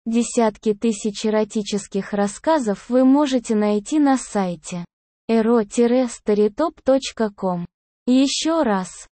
Десятки тысяч эротических рассказов вы можете найти на сайте ero-storytop.com. Еще раз,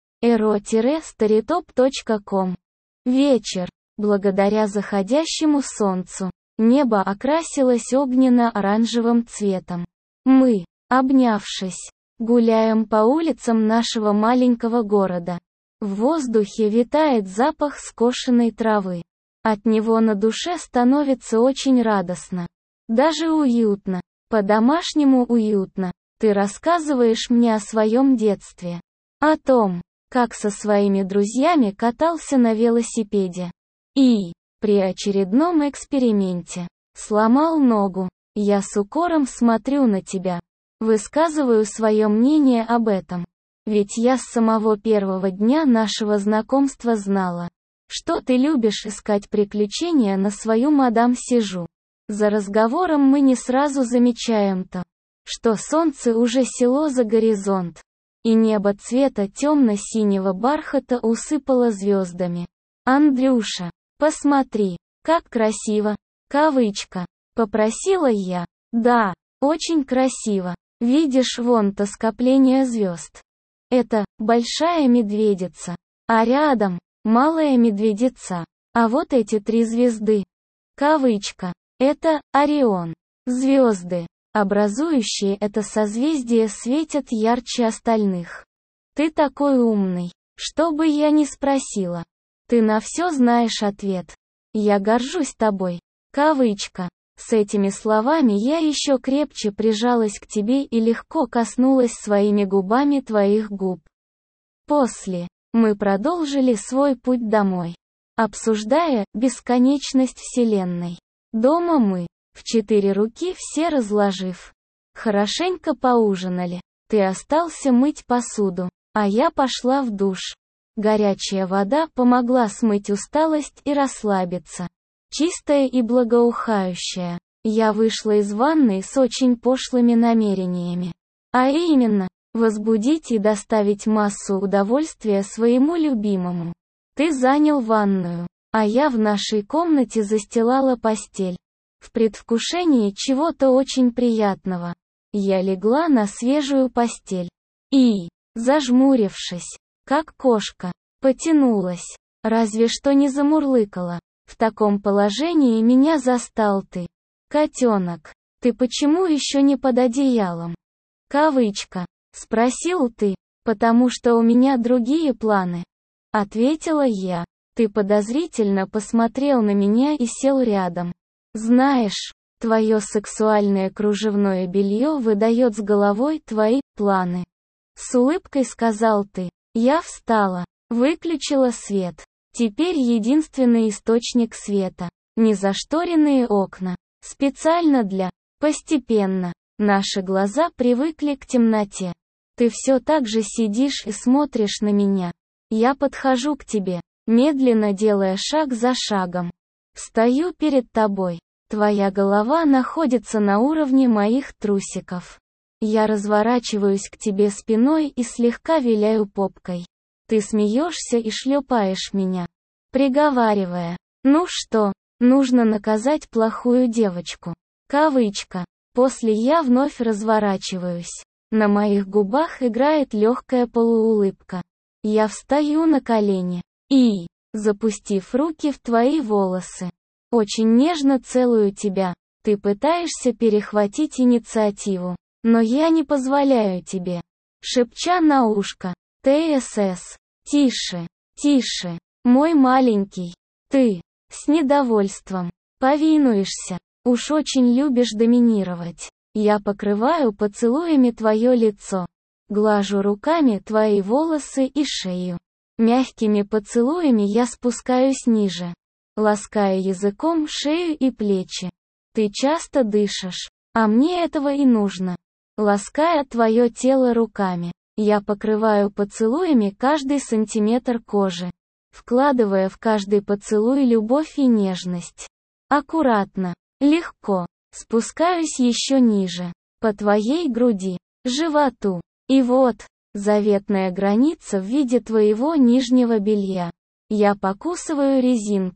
ero-storytop.com. Вечер. Благодаря заходящему солнцу, небо окрасилось огненно-оранжевым цветом. Мы, обнявшись, гуляем по улицам нашего маленького города. В воздухе витает запах скошенной травы. От него на душе становится очень радостно. Даже уютно, по-домашнему уютно. Ты рассказываешь мне о своем детстве. О том, как со своими друзьями катался на велосипеде. И, при очередном эксперименте, сломал ногу. Я с укором смотрю на тебя. Высказываю свое мнение об этом. Ведь я с самого первого дня нашего знакомства знала, что ты любишь искать приключения на свою мадам Сижу. За разговором мы не сразу замечаем то, что солнце уже село за горизонт, и небо цвета темно-синего бархата усыпало звездами. «Андрюша, посмотри, как красиво!» Кавычка. Попросила я. «Да, очень красиво. Видишь вон то скопление звезд? Это большая медведица, а рядом малая медведица. А вот эти 3 звезды». Кавычка. Это Орион. Звезды, образующие это созвездие, светят ярче остальных. Ты такой умный. Что бы я ни спросила, ты на все знаешь ответ. Я горжусь тобой. Кавычка. С этими словами я еще крепче прижалась к тебе и легко коснулась своими губами твоих губ. После, мы продолжили свой путь домой, обсуждая бесконечность Вселенной. Дома мы, в 4 руки все разложив, хорошенько поужинали. Ты остался мыть посуду, а я пошла в душ. Горячая вода помогла смыть усталость и расслабиться. Чистая и благоухающая, я вышла из ванной с очень пошлыми намерениями. А именно, возбудить и доставить массу удовольствия своему любимому. Ты занял ванную, а я в нашей комнате застилала постель. В предвкушении чего-то очень приятного, я легла на свежую постель. И, зажмурившись, как кошка, потянулась, разве что не замурлыкала. В таком положении меня застал ты. Котенок, ты почему еще не под одеялом? Кавычка. Спросил ты, потому что у меня другие планы. Ответила я. Ты подозрительно посмотрел на меня и сел рядом. Знаешь, твое сексуальное кружевное белье выдает с головой твои планы. С улыбкой сказал ты. Я встала, выключила свет. Теперь единственный источник света – незашторенные окна. Специально для. Постепенно, наши глаза привыкли к темноте. Ты все так же сидишь и смотришь на меня. Я подхожу к тебе, медленно делая шаг за шагом. Встаю перед тобой. Твоя голова находится на уровне моих трусиков. Я разворачиваюсь к тебе спиной и слегка виляю попкой. Ты смеешься и шлепаешь меня, приговаривая: «Ну что, нужно наказать плохую девочку». Кавычка. После я вновь разворачиваюсь. На моих губах играет легкая полуулыбка. Я встаю на колени и, запустив руки в твои волосы, очень нежно целую тебя. Ты пытаешься перехватить инициативу, но я не позволяю тебе. Шепча на ушко: «ТСС, тише, тише, мой маленький». Ты, с недовольством, повинуешься. Уж очень любишь доминировать. Я покрываю поцелуями твое лицо. Глажу руками твои волосы и шею. Мягкими поцелуями я спускаюсь ниже, лаская языком шею и плечи. Ты часто дышишь, а мне этого и нужно. Лаская твое тело руками, я покрываю поцелуями каждый сантиметр кожи, вкладывая в каждый поцелуй любовь и нежность. Аккуратно, легко, спускаюсь еще ниже, по твоей груди, животу. И вот, заветная граница в виде твоего нижнего белья. Я покусываю резинку,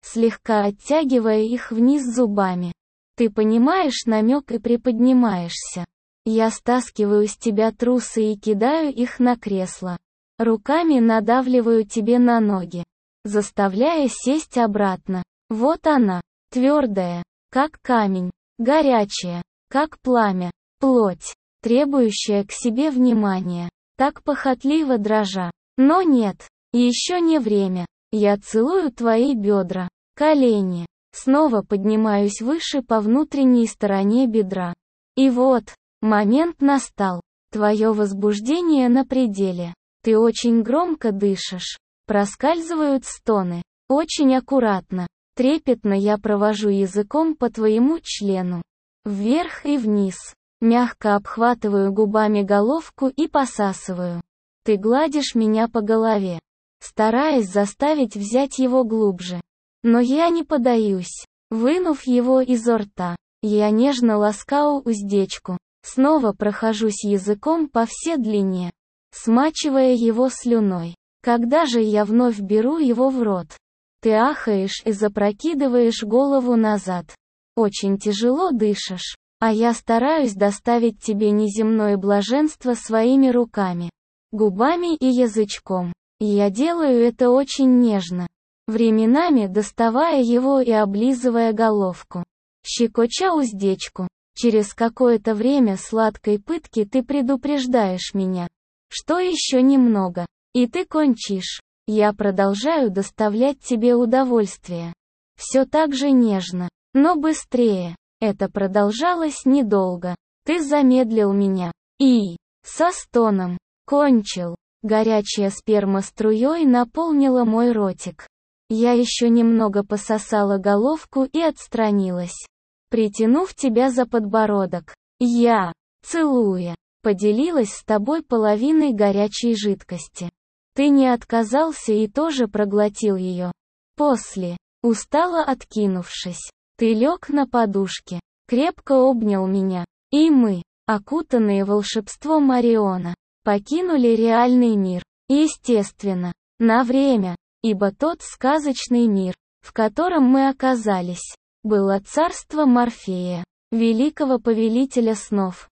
слегка оттягивая их вниз зубами. Ты понимаешь намек и приподнимаешься. Я стаскиваю с тебя трусы и кидаю их на кресло. Руками надавливаю тебе на ноги, заставляя сесть обратно. Вот она, твердая, как камень, горячая, как пламя, плоть, требующая к себе внимания, так похотливо дрожа. Но нет, еще не время. Я целую твои бедра, колени, снова поднимаюсь выше по внутренней стороне бедра. И вот, момент настал. Твое возбуждение на пределе. Ты очень громко дышишь. Проскальзывают стоны. Очень аккуратно, трепетно я провожу языком по твоему члену. Вверх и вниз. Мягко обхватываю губами головку и посасываю. Ты гладишь меня по голове, стараясь заставить взять его глубже. Но я не поддаюсь. Вынув его изо рта, я нежно ласкаю уздечку. Снова прохожусь языком по всей длине, смачивая его слюной. Когда же я вновь беру его в рот, ты ахаешь и запрокидываешь голову назад. Очень тяжело дышишь, а я стараюсь доставить тебе неземное блаженство своими руками, губами и язычком. Я делаю это очень нежно, временами доставая его и облизывая головку, щекоча уздечку. Через какое-то время сладкой пытки ты предупреждаешь меня, что еще немного, и ты кончишь. Я продолжаю доставлять тебе удовольствие. Все так же нежно, но быстрее. Это продолжалось недолго. Ты замедлил меня. И, со стоном, кончил. Горячая сперма струей наполнила мой ротик. Я еще немного пососала головку и отстранилась, притянув тебя за подбородок. Я, целуя, поделилась с тобой половиной горячей жидкости. Ты не отказался и тоже проглотил ее. После, устало откинувшись, ты лег на подушке, крепко обнял меня, и мы, окутанные волшебством Ориона, покинули реальный мир. Естественно, на время, ибо тот сказочный мир, в котором мы оказались, было царство Морфея, великого повелителя снов.